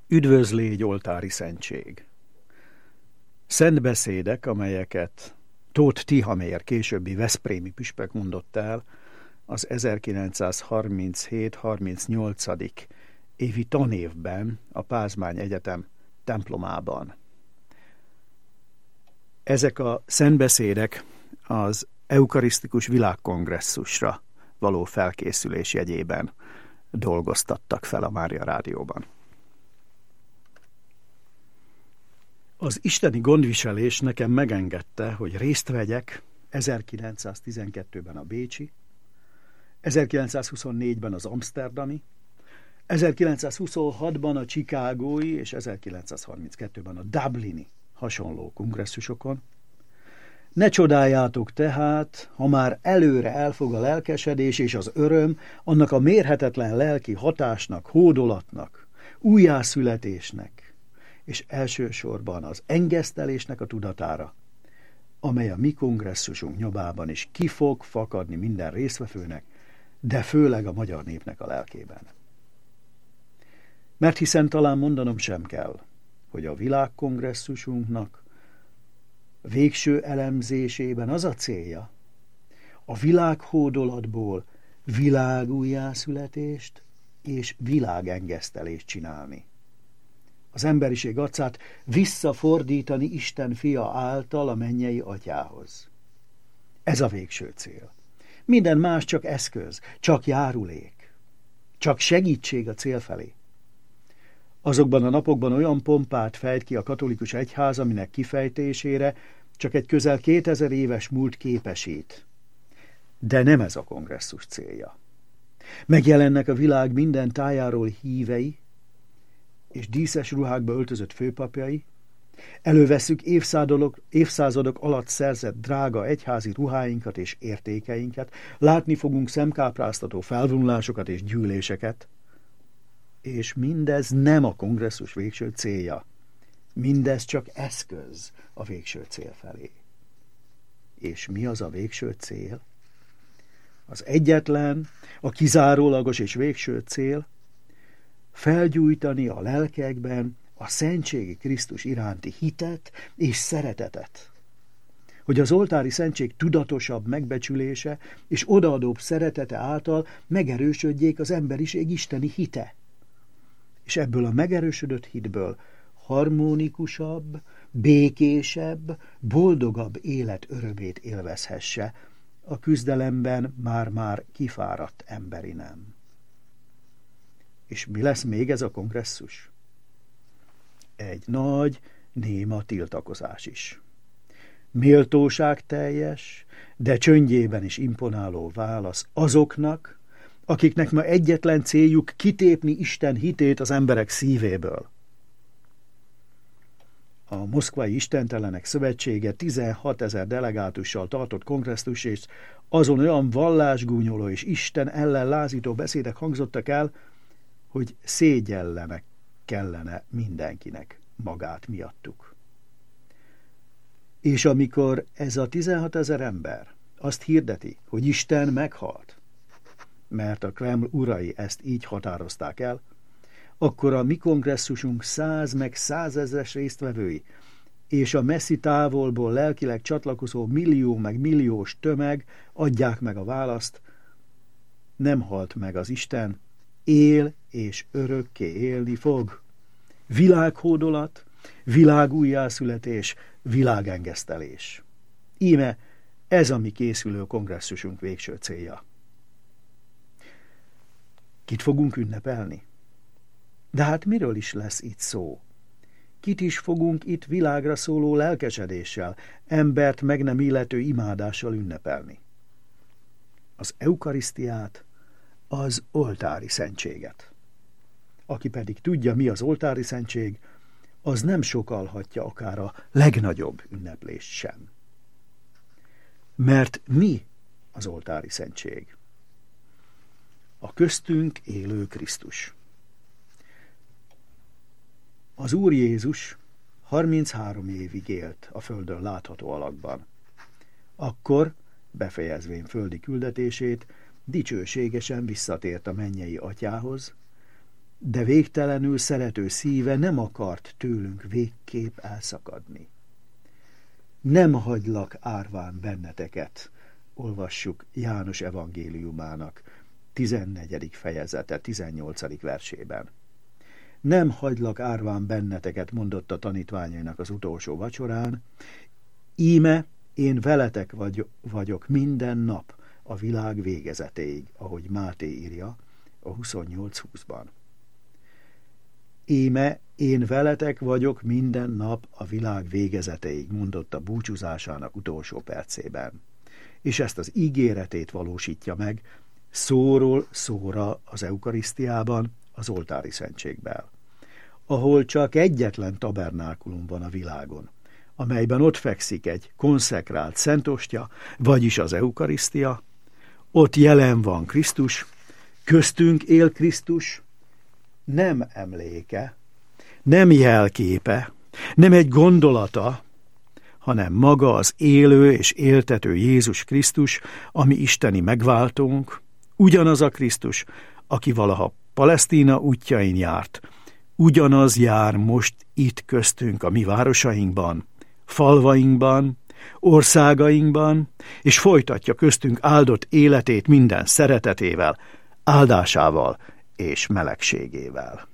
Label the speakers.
Speaker 1: Üdvözlégy oltári szentség. Szent beszédek, amelyeket Tóth Tihamér későbbi veszprémi püspök mondott el az 1937-38. évi tanévben a Pázmány Egyetem templomában. Ezek a szentbeszédek az eukarisztikus világkongresszusra való felkészülés jegyében dolgoztattak fel a Mária Rádióban. Az isteni gondviselés nekem megengedte, hogy részt vegyek 1912-ben a bécsi, 1924-ben az amszterdami, 1926-ban a chicagói és 1932-ben a dublini hasonló kongresszusokon. Ne csodáljátok tehát, ha már előre elfog a lelkesedés és az öröm, annak a mérhetetlen lelki hatásnak, hódolatnak, újjászületésnek, és elsősorban az engesztelésnek a tudatára, amely a mi kongresszusunk nyomában is ki fog fakadni minden résztvevőnek, de főleg a magyar népnek a lelkében. Mert hiszen talán mondanom sem kell, hogy a világkongresszusunknak végső elemzésében az a célja, a világhódolatból világújjászületést és világengesztelést csinálni. Az emberiség arcát visszafordítani Isten fia által a mennyei atyához. Ez a végső cél. Minden más csak eszköz, csak járulék, csak segítség a cél felé. Azokban a napokban olyan pompát fejt ki a katolikus egyház, aminek kifejtésére csak egy közel 2000 éves múlt képesít. De nem ez a kongresszus célja. Megjelennek a világ minden tájáról hívei, és díszes ruhákba öltözött főpapjai, elővesszük évszázadok alatt szerzett drága egyházi ruháinkat és értékeinket, látni fogunk szemkápráztató felvonulásokat és gyűléseket, és mindez nem a kongresszus végső célja. Mindez csak eszköz a végső cél felé. És mi az a végső cél? Az egyetlen, a kizárólagos és végső cél, felgyújtani a lelkekben a szentségi Krisztus iránti hitet és szeretetet, hogy az oltári szentség tudatosabb megbecsülése és odaadóbb szeretete által megerősödjék az emberiség isteni hite, és ebből a megerősödött hitből harmonikusabb, békésebb, boldogabb élet örömét élvezhesse a küzdelemben már-már kifáradt emberi nem. És mi lesz még ez a kongresszus? Egy nagy, néma tiltakozás is. Méltóságteljes, de csöndjében is imponáló válasz azoknak, akiknek ma egyetlen céljuk kitépni Isten hitét az emberek szívéből. A Moszkvai Istentelenek Szövetsége 16 000 delegátussal tartott kongresszus, és azon olyan vallásgúnyoló és Isten ellen lázító beszédek hangzottak el, hogy szégyellenek kellene mindenkinek magát miattuk. És amikor ez a 16 000 ember azt hirdeti, hogy Isten meghalt, mert a Kreml urai ezt így határozták el, akkor a mi kongresszusunk 100 meg 100 000-es résztvevői és a messzi távolból lelkileg csatlakozó millió meg milliós tömeg adják meg a választ: nem halt meg az Isten, él és örökké élni fog. Világhódolat, világújjászületés, világengesztelés. Íme ez a mi készülő kongresszusunk végső célja. Kit fogunk ünnepelni? De hát miről is lesz itt szó? Kit is fogunk itt világra szóló lelkesedéssel, embert meg nem illető imádással ünnepelni? Az eukarisztiát, az oltári szentséget. Aki pedig tudja, mi az oltári szentség, az nem sokkalhatja akár a legnagyobb ünneplést sem. Mert mi az oltári szentség? A köztünk élő Krisztus. Az Úr Jézus 33 évig élt a földön látható alakban. Akkor, befejezvén földi küldetését, dicsőségesen visszatért a mennyei atyához, de végtelenül szerető szíve nem akart tőlünk végképp elszakadni. Nem hagylak árván benneteket, olvassuk János evangéliumának 14. fejezete 18. versében. Nem hagylak árván benneteket, mondotta tanítványainak az utolsó vacsorán, íme én veletek vagyok minden nap a világ végezetéig, ahogy Máté írja a 28:20-ban. Íme én veletek vagyok minden nap a világ végezetéig, mondotta búcsúzásának utolsó percében. És ezt az ígéretét valósítja meg szóról szóra az eukarisztiában, az oltári szentségben, ahol csak egyetlen tabernákulum van a világon, amelyben ott fekszik egy konszekrált szentostya, vagyis az eukarisztia, ott jelen van Krisztus, köztünk él Krisztus, nem emléke, nem jelképe, nem egy gondolata, hanem maga az élő és éltető Jézus Krisztus, ami isteni megváltónk, ugyanaz a Krisztus, aki valaha Palesztina útjain járt, ugyanaz jár most itt köztünk a mi városainkban, falvainkban, országainkban, és folytatja köztünk áldott életét minden szeretetével, áldásával és melegségével.